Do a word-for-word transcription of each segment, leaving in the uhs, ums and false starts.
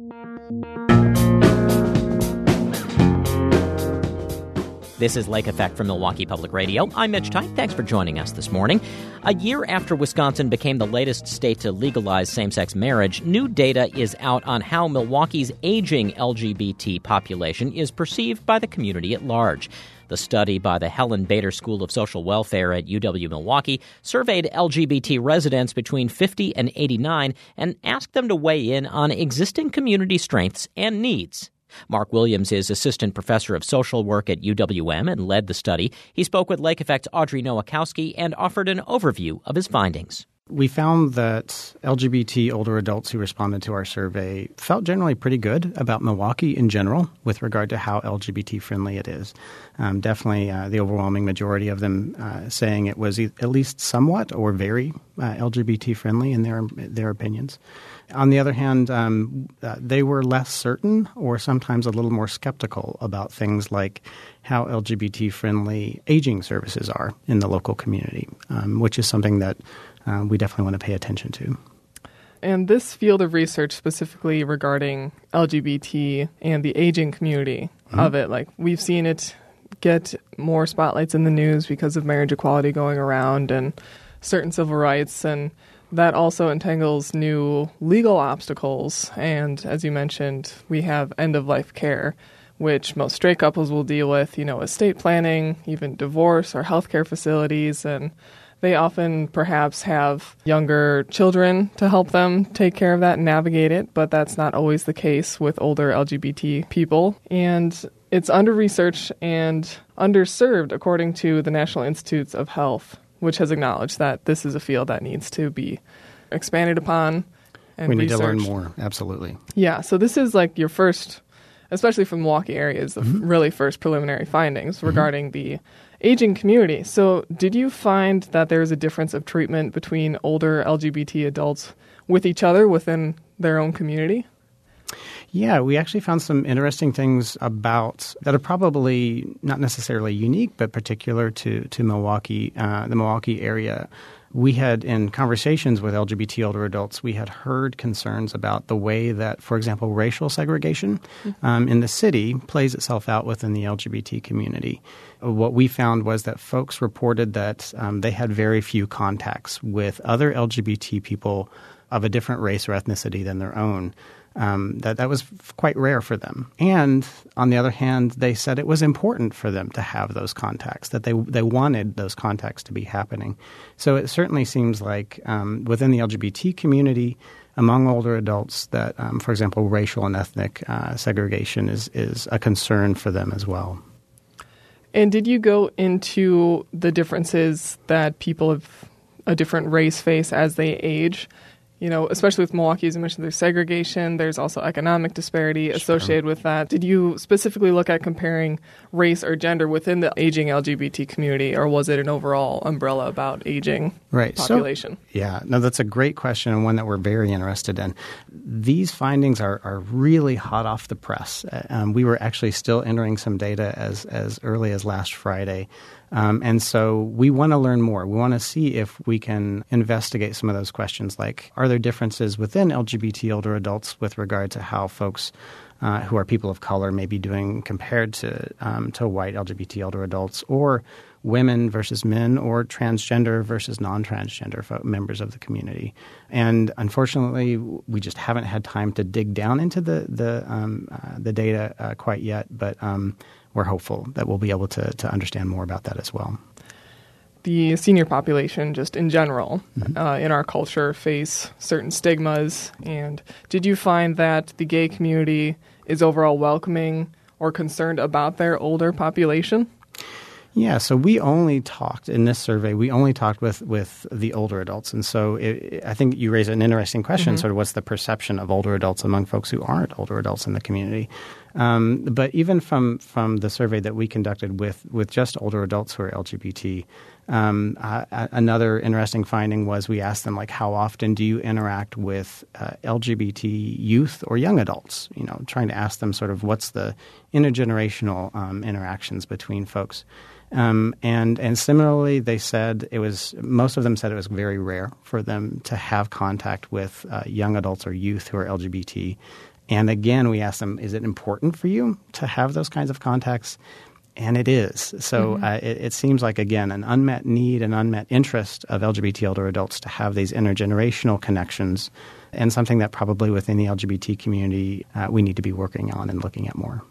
This is Lake Effect from Milwaukee Public Radio. I'm Mitch Tite. Thanks for joining us this morning. A year after Wisconsin became the latest state to legalize same-sex marriage, new data is out on how Milwaukee's aging L G B T population is perceived by the community at large. The study by the Helen Bader School of Social Welfare at U W-Milwaukee surveyed L G B T residents between fifty and eighty-nine and asked them to weigh in on existing community strengths and needs. Mark Williams is assistant professor of social work at U W M and led the study. He spoke with Lake Effect's Audrey Nowakowski and offered an overview of his findings. We found that L G B T older adults who responded to our survey felt generally pretty good about Milwaukee in general with regard to how L G B T friendly it is. Um, definitely uh, the overwhelming majority of them uh, saying it was e- at least somewhat or very uh, L G B T friendly in their their opinions. On the other hand, um, uh, they were less certain or sometimes a little more skeptical about things like how L G B T friendly aging services are in the local community, um, which is something that Uh, we definitely want to pay attention to. And this field of research specifically regarding L G B T and the aging community mm-hmm. of it, like we've seen it get more spotlights in the news because of marriage equality going around and certain civil rights, and that also entangles new legal obstacles. And as you mentioned, we have end-of-life care, which most straight couples will deal with, you know, estate planning, even divorce or healthcare facilities, and they often perhaps have younger children to help them take care of that and navigate it, but that's not always the case with older L G B T people. And it's under-researched and underserved, according to the National Institutes of Health, which has acknowledged that this is a field that needs to be expanded upon and We need researched. to learn more, absolutely. Yeah, so this is like your first, especially from Milwaukee area, is the mm-hmm. really first preliminary findings mm-hmm. regarding the aging community. So did you find that there is a difference of treatment between older L G B T adults with each other within their own community? Yeah, we actually found some interesting things about that are probably not necessarily unique, but particular to, to Milwaukee, uh, the Milwaukee area. We had, in conversations with L G B T older adults, we had heard concerns about the way that, for example, racial segregation mm-hmm. um, in the city plays itself out within the L G B T community. What we found was that folks reported that um, they had very few contacts with other L G B T people of a different race or ethnicity than their own. Um, that that was f- quite rare for them. And on the other hand, they said it was important for them to have those contacts, that they they wanted those contacts to be happening. So it certainly seems like um, within the L G B T community, among older adults, that, um, for example, racial and ethnic uh, segregation is, is a concern for them as well. And did you go into the differences that people of a different race face as they age? You know, especially with Milwaukee, as you mentioned, there's segregation. There's also economic disparity associated sure. with that. Did you specifically look at comparing race or gender within the aging L G B T community, or was it an overall umbrella about aging right. population? So, yeah, no, that's a great question and one that we're very interested in. These findings are, are really hot off the press. Um, we were actually still entering some data as, as early as last Friday. Um, and so we want to learn more. We want to see if we can investigate some of those questions, like are there differences within L G B T older adults with regard to how folks uh, who are people of color may be doing compared to um, to white L G B T older adults, or women versus men, or transgender versus non-transgender fo- members of the community. And unfortunately, we just haven't had time to dig down into the the um, uh, the data uh, quite yet, but um, we're hopeful that we'll be able to, to understand more about that as well. The senior population, just in general, mm-hmm. uh, in our culture, face certain stigmas. And did you find that the gay community is overall welcoming or concerned about their older population? Yeah, so we only talked in this survey, we only talked with, with the older adults. And so it, I think you raise an interesting question, mm-hmm. sort of what's the perception of older adults among folks who aren't older adults in the community. Um, but even from, from the survey that we conducted with, with just older adults who are L G B T, um, uh, another interesting finding was we asked them, like, how often do you interact with uh, L G B T youth or young adults? You know, trying to ask them sort of what's the intergenerational um, interactions between folks. Um, and and similarly, they said it was most of them said it was very rare for them to have contact with uh, young adults or youth who are L G B T. And again, we asked them, is it important for you to have those kinds of contacts? And it is. So mm-hmm. uh, it, it seems like, again, an unmet need, an unmet interest of L G B T older adults to have these intergenerational connections, and something that probably within the L G B T community uh, we need to be working on and looking at more.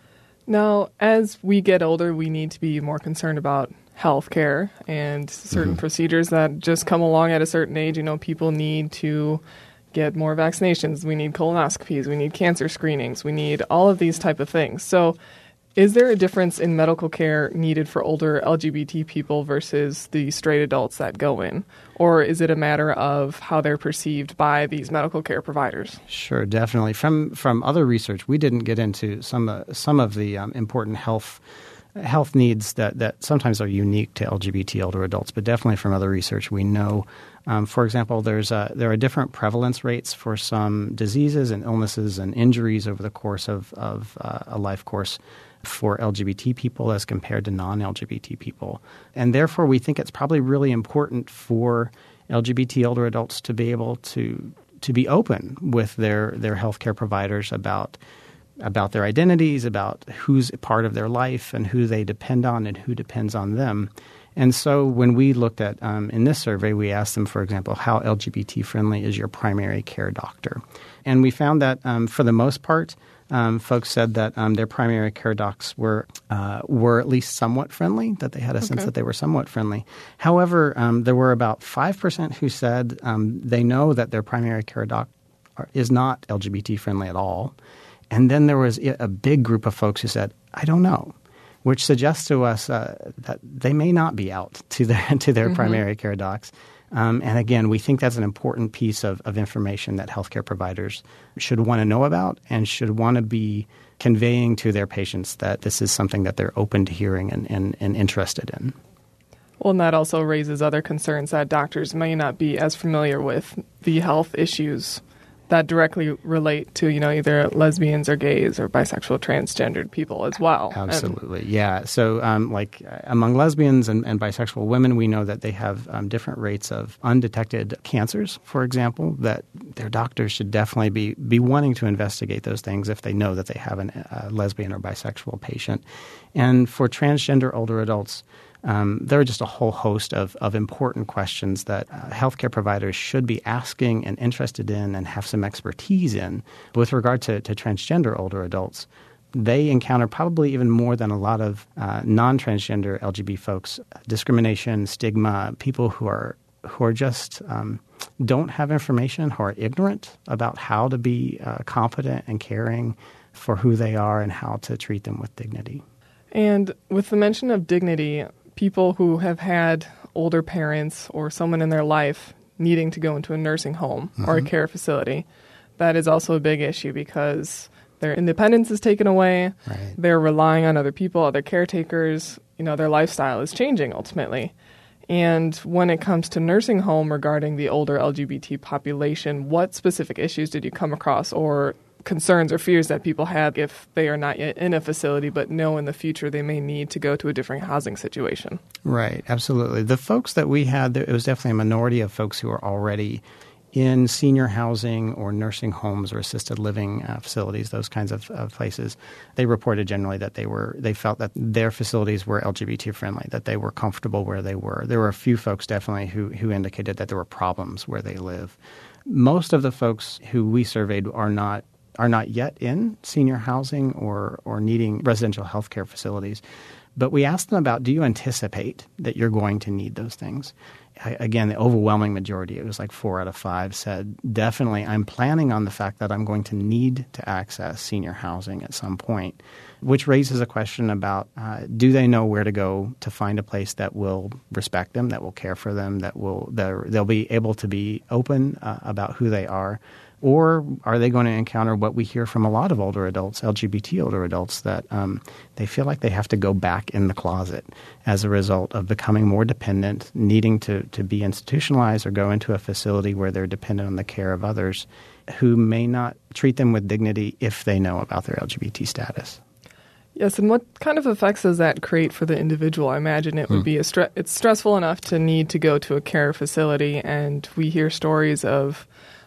Now, as we get older, we need to be more concerned about health care and certain mm-hmm. procedures that just come along at a certain age. You know, people need to get more vaccinations. We need colonoscopies. We need cancer screenings. We need all of these type of things. So is there a difference in medical care needed for older L G B T people versus the straight adults that go in? Or is it a matter of how they're perceived by these medical care providers? Sure, definitely. From from other research, we didn't get into some uh, some of the um, important health health needs that, that sometimes are unique to L G B T older adults, but definitely from other research we know. Um, for example, there's a, there are different prevalence rates for some diseases and illnesses and injuries over the course of, of uh, a life course for L G B T people as compared to non-L G B T people. And therefore, we think it's probably really important for L G B T older adults to be able to to be open with their, their healthcare providers about about their identities, about who's part of their life and who they depend on and who depends on them. And so when we looked at, um, in this survey, we asked them, for example, how L G B T friendly is your primary care doctor? And we found that um, for the most part, um, folks said that um, their primary care docs were uh, were at least somewhat friendly, that they had a okay. sense that they were somewhat friendly. However, um, there were about five percent who said um, they know that their primary care doc is not L G B T friendly at all. And then there was a big group of folks who said, I don't know, which suggests to us uh, that they may not be out to their to their mm-hmm. primary care docs. Um, and again, we think that's an important piece of, of information that healthcare providers should want to know about and should want to be conveying to their patients that this is something that they're open to hearing and, and, and interested in. Well, and that also raises other concerns that doctors may not be as familiar with the health issues that directly relate to, you know, either lesbians or gays or bisexual, transgendered people as well. Absolutely, and, yeah. So um, like uh, among lesbians and, and bisexual women, we know that they have um, different rates of undetected cancers, for example, that their doctors should definitely be, be wanting to investigate those things if they know that they have a uh, lesbian or bisexual patient. And for transgender older adults, Um, there are just a whole host of, of important questions that uh, healthcare providers should be asking and interested in and have some expertise in. With regard to, to transgender older adults, they encounter probably even more than a lot of uh, non-transgender L G B T folks discrimination, stigma, people who are who are just um, don't have information, who are ignorant about how to be uh, competent and caring for who they are and how to treat them with dignity. And with the mention of dignity, people who have had older parents or someone in their life needing to go into a nursing home mm-hmm. or a care facility, that is also a big issue because their independence is taken away. Right. They're relying on other people, other caretakers. You know, their lifestyle is changing ultimately. And when it comes to nursing home regarding the older L G B T population, what specific issues did you come across or concerns or fears that people have if they are not yet in a facility but know in the future they may need to go to a different housing situation? Right, absolutely. The folks that we had, it was definitely a minority of folks who are already in senior housing or nursing homes or assisted living uh, facilities, those kinds of, of places. They reported generally that they were they felt that their facilities were L G B T friendly, that they were comfortable where they were. There were a few folks definitely who, who indicated that there were problems where they live. Most of the folks who we surveyed are not are not yet in senior housing or, or needing residential health care facilities. But we asked them about, do you anticipate that you're going to need those things? I, again, the overwhelming majority, it was like four out of five, said, definitely, I'm planning on the fact that I'm going to need to access senior housing at some point, which raises a question about, uh, do they know where to go to find a place that will respect them, that will care for them, that will they'll be able to be open uh, about who they are? Or are they going to encounter what we hear from a lot of older adults, L G B T older adults, that um, they feel like they have to go back in the closet as a result of becoming more dependent, needing to, to be institutionalized or go into a facility where they're dependent on the care of others who may not treat them with dignity if they know about their L G B T status. Yes, and what kind of effects does that create for the individual? I imagine it would hmm. be a stre- it's stressful enough to need to go to a care facility, and we hear stories of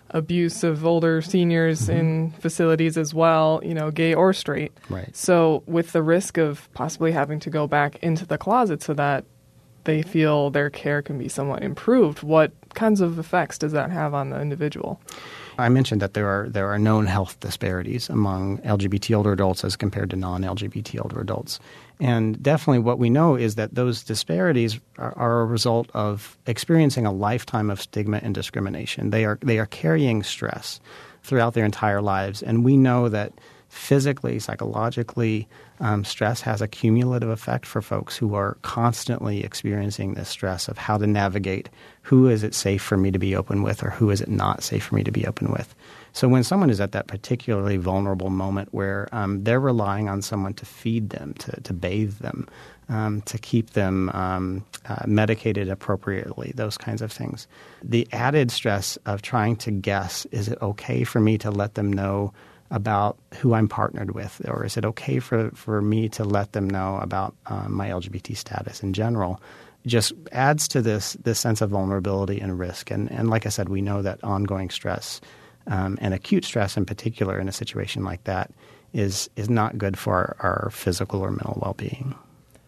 abuse of older seniors mm-hmm. in facilities as well, you know, gay or straight. Right. So with the risk of possibly having to go back into the closet so that they feel their care can be somewhat improved, what kinds of effects does that have on the individual? I mentioned that there are there are known health disparities among L G B T older adults as compared to non-L G B T older adults. And definitely what we know is that those disparities are, are a result of experiencing a lifetime of stigma and discrimination. They are they are carrying stress throughout their entire lives. And we know that physically, psychologically, um, stress has a cumulative effect for folks who are constantly experiencing this stress of how to navigate who is it safe for me to be open with or who is it not safe for me to be open with. So when someone is at that particularly vulnerable moment where um, they're relying on someone to feed them, to, to bathe them, um, to keep them um, uh, medicated appropriately, those kinds of things, the added stress of trying to guess, is it okay for me to let them know about who I'm partnered with, or is it okay for, for me to let them know about um, my L G B T status in general, just adds to this this sense of vulnerability and risk. And, and like I said, we know that ongoing stress um, and acute stress in particular in a situation like that is is not good for our, our physical or mental well-being.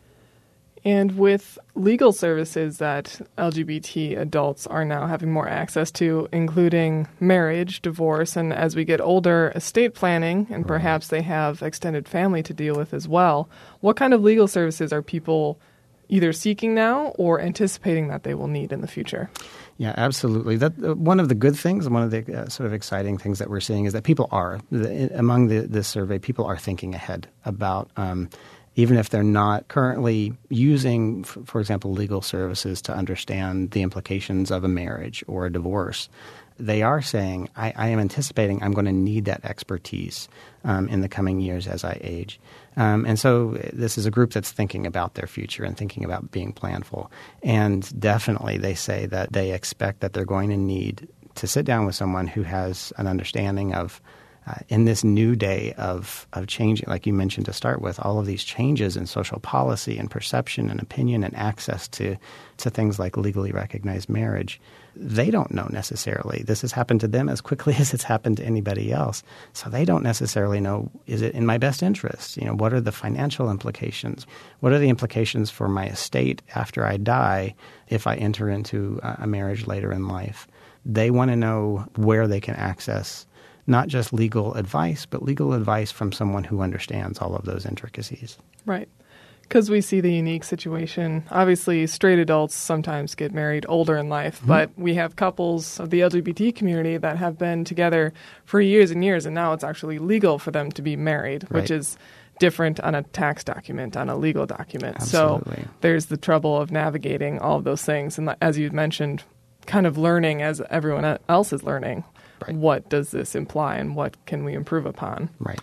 And with legal services that L G B T adults are now having more access to, including marriage, divorce, and as we get older, estate planning, and perhaps they have extended family to deal with as well, what kind of legal services are people either seeking now or anticipating that they will need in the future? Yeah, absolutely. That uh, one of the good things, one of the uh, sort of exciting things that we're seeing is that people are, the, among the, this survey, people are thinking ahead about um even if they're not currently using, for example, legal services to understand the implications of a marriage or a divorce, they are saying, I, I am anticipating I'm going to need that expertise um, in the coming years as I age. Um, and so this is a group that's thinking about their future and thinking about being planful. And definitely they say that they expect that they're going to need to sit down with someone who has an understanding of Uh, in this new day of of changing, like you mentioned to start with, all of these changes in social policy and perception and opinion and access to, to things like legally recognized marriage, they don't know necessarily. This has happened to them as quickly as it's happened to anybody else. So they don't necessarily know, is it in my best interest? You know, what are the financial implications? What are the implications for my estate after I die if I enter into a marriage later in life? They want to know where they can access not just legal advice, but legal advice from someone who understands all of those intricacies. Right. Because we see the unique situation. Obviously, straight adults sometimes get married older in life, mm-hmm. but we have couples of the L G B T community that have been together for years and years, and now it's actually legal for them to be married, right. which is different on a tax document, on a legal document. Absolutely. So there's the trouble of navigating all of those things. And as you mentioned, kind of learning as everyone else is learning. Right. What does this imply and what can we improve upon? Right.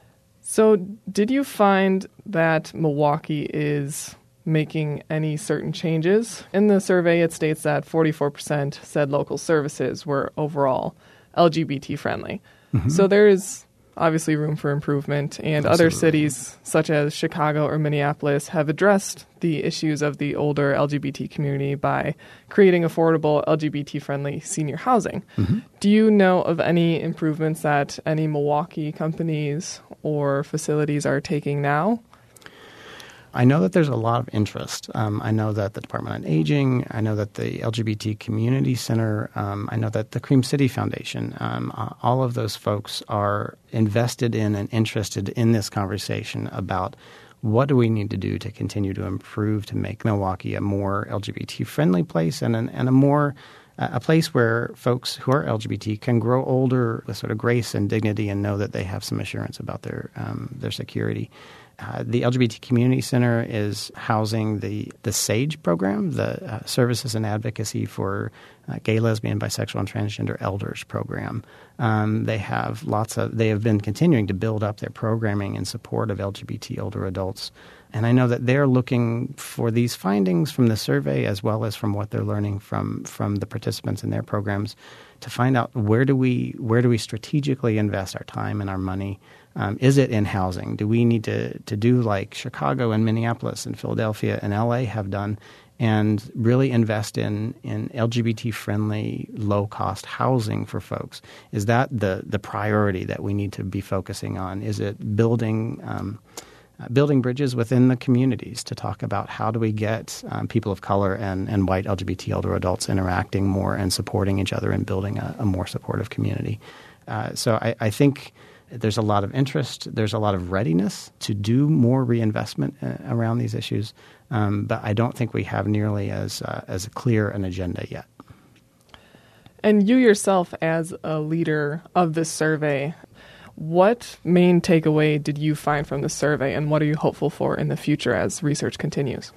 So did you find that Milwaukee is making any certain changes? In the survey, it states that forty-four percent said local services were overall L G B T friendly. Mm-hmm. So there is obviously room for improvement, and Absolutely. Other cities such as Chicago or Minneapolis have addressed the issues of the older L G B T community by creating affordable L G B T-friendly senior housing. Mm-hmm. Do you know of any improvements that any Milwaukee companies or facilities are taking now? I know that there's a lot of interest. Um, I know that the Department on Aging, I know that the L G B T Community Center, um, I know that the Cream City Foundation, um, uh, all of those folks are invested in and interested in this conversation about what do we need to do to continue to improve to make Milwaukee a more L G B T-friendly place and, an, and a more uh, a place where folks who are L G B T can grow older with sort of grace and dignity and know that they have some assurance about their um, their security. Uh, the L G B T Community Center is housing the, the SAGE program, the uh, Services and Advocacy for uh, Gay, Lesbian, Bisexual, and Transgender Elders program. Um, they have lots of – they have been continuing to build up their programming in support of L G B T older adults. And I know that they're looking for these findings from the survey as well as from what they're learning from, from the participants in their programs to find out where do we where do we strategically invest our time and our money. Um, is it in housing? Do we need to, to do like Chicago and Minneapolis and Philadelphia and L A have done and really invest in, in L G B T-friendly, low-cost housing for folks? Is that the, the priority that we need to be focusing on? Is it building um, uh, building bridges within the communities to talk about how do we get um, people of color and, and white L G B T older adults interacting more and supporting each other and building a, a more supportive community? Uh, so I, I think there's a lot of interest. There's a lot of readiness to do more reinvestment uh, around these issues, um, but I don't think we have nearly as uh, as clear an agenda yet. And you yourself, as a leader of this survey, what main takeaway did you find from the survey, and what are you hopeful for in the future as research continues?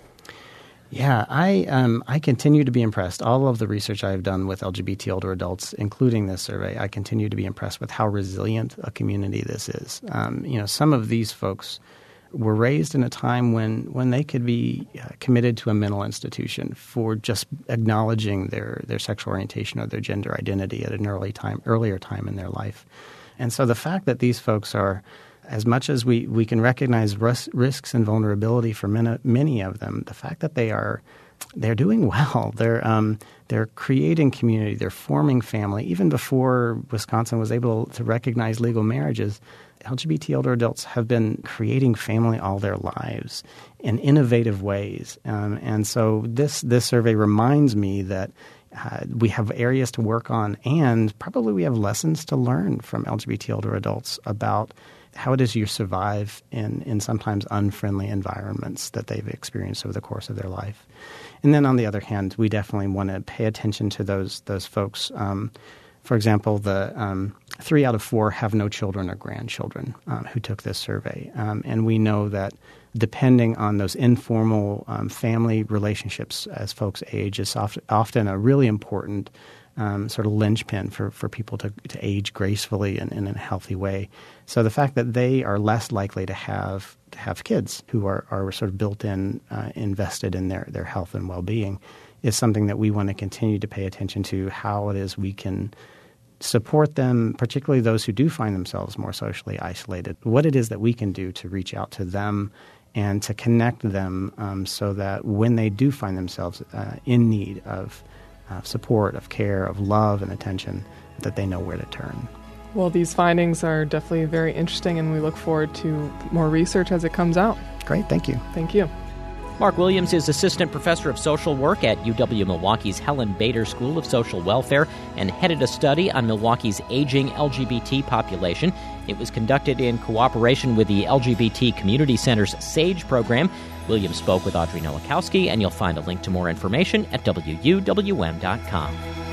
Yeah, I um, I continue to be impressed. All of the research I've done with L G B T older adults, including this survey, I continue to be impressed with how resilient a community this is. Um, you know, some of these folks were raised in a time when, when they could be uh, committed to a mental institution for just acknowledging their, their sexual orientation or their gender identity at an early time, earlier time in their life. And so the fact that these folks are, as much as we, we can recognize ris- risks and vulnerability for many, many of them, the fact that they are they're doing well, they're um, they're creating community, they're forming family. Even before Wisconsin was able to recognize legal marriages, L G B T older adults have been creating family all their lives in innovative ways. Um, and so this this survey reminds me that Uh, we have areas to work on, and probably we have lessons to learn from L G B T older adults about how it is you survive in, in sometimes unfriendly environments that they've experienced over the course of their life. And then on the other hand, we definitely want to pay attention to those those folks. Um, for example, the um, three out of four have no children or grandchildren um, who took this survey. Um, and we know that depending on those informal um, family relationships as folks age is oft- often a really important um, sort of linchpin for, for people to, to age gracefully and, and in a healthy way. So the fact that they are less likely to have to have kids who are, are sort of built in, uh, invested in their, their health and well-being is something that we want to continue to pay attention to, how it is we can support them, particularly those who do find themselves more socially isolated, what it is that we can do to reach out to them and to connect them um, so that when they do find themselves uh, in need of uh, support, of care, of love and attention, that they know where to turn. Well, these findings are definitely very interesting, and we look forward to more research as it comes out. Great, thank you. Thank you. Mark Williams is Assistant Professor of Social Work at U W-Milwaukee's Helen Bader School of Social Welfare and headed a study on Milwaukee's aging L G B T population. It was conducted in cooperation with the L G B T Community Center's SAGE program. Williams spoke with Audrey Nowakowski, and you'll find a link to more information at W U W M dot com.